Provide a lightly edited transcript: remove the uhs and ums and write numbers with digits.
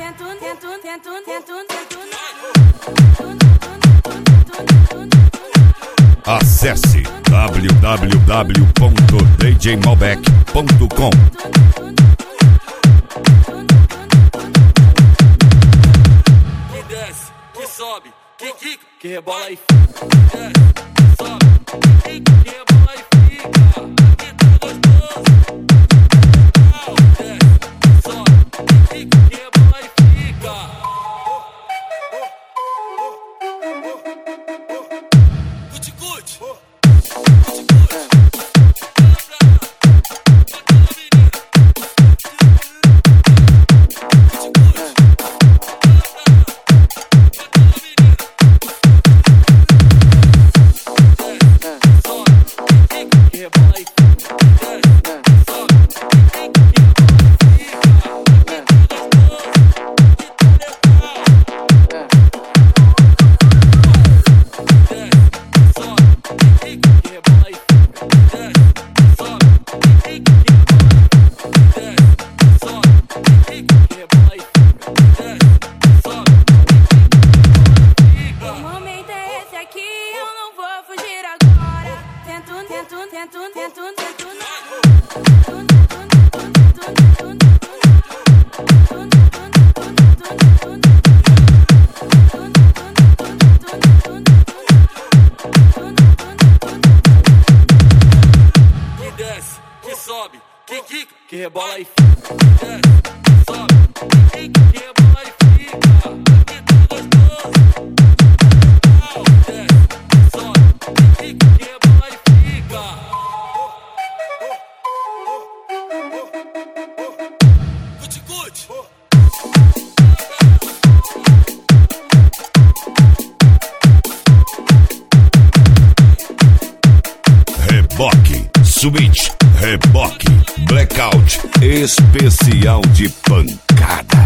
Acesse www.djmalbec.com. Que desce, que sobe, que quica, que rebola e fica. Desce, sobe, que rebola e fica. Aqui tá gostoso. Desce, sobe, que rebola e fica. Cuti-cuti. Que sobe, que quica, que rebola e fica. Desce, sobe, que rebola e fica. Aqui tá gostoso. Desce, sobe, que rebola e fica. Cuti-cuti. Reboque, switch, reboque, blackout, especial de pancada.